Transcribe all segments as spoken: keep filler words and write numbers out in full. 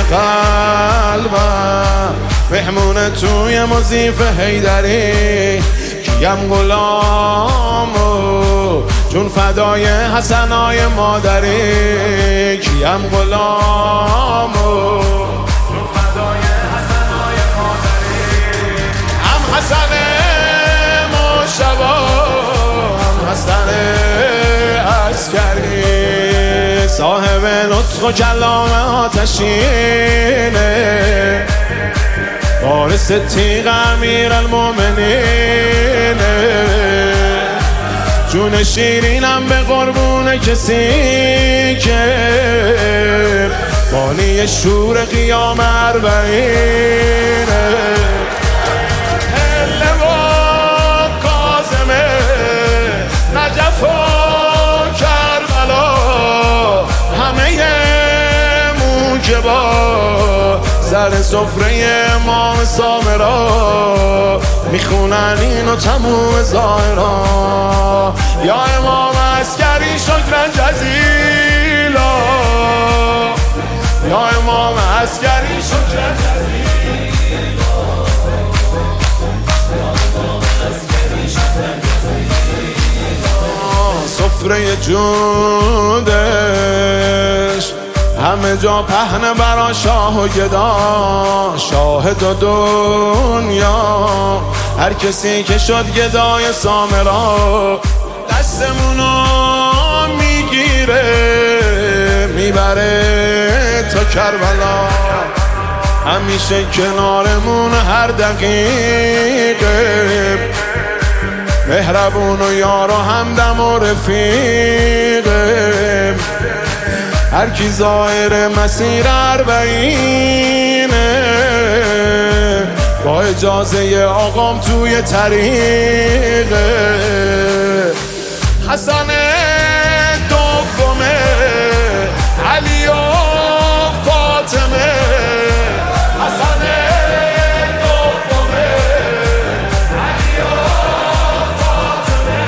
قلبم مهمونه توی مضیف حیدری کیم غلامو چون فدای حسنای مادری کیم غلامو چون فدای حسنای مادری هم حسن مشتبا هم حسن عسکری صاحب نطق و کلام آتشینه وارث تیغ امیر المومنینه جون شیرینم به قربون کسی که بانی شور قیام اربعینه هله و کاظمه نجف و کربلا همه موجبا سر سفره امام سامرا میخونن اینو تموم ظاهرا یا امام عسکری شکرن جزیلا یا امام عسکری شکرن جزیلا سفره جودش همه جا پهنه برا شاه و گدا شاهد و دنیا هر کسی که شد گدای سامرا دستمونو میگیره میبره تا کربلا همیشه کنارمون هر دقیقه مهربون و یار و همدم و رفیقه هر کی ظاهر مسیر اربعینه با اجازه آقام توی طریقه حسن دومه علی و فاطمه حسن دومه علی و فاطمه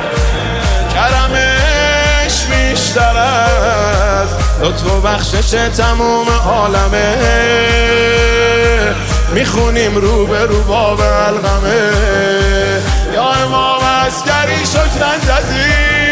کرمش بیشتر از لطف و بخشش تموم عالمه میخونیم رو به رو باب الغمه یا امام عسکری شکرن جزیلا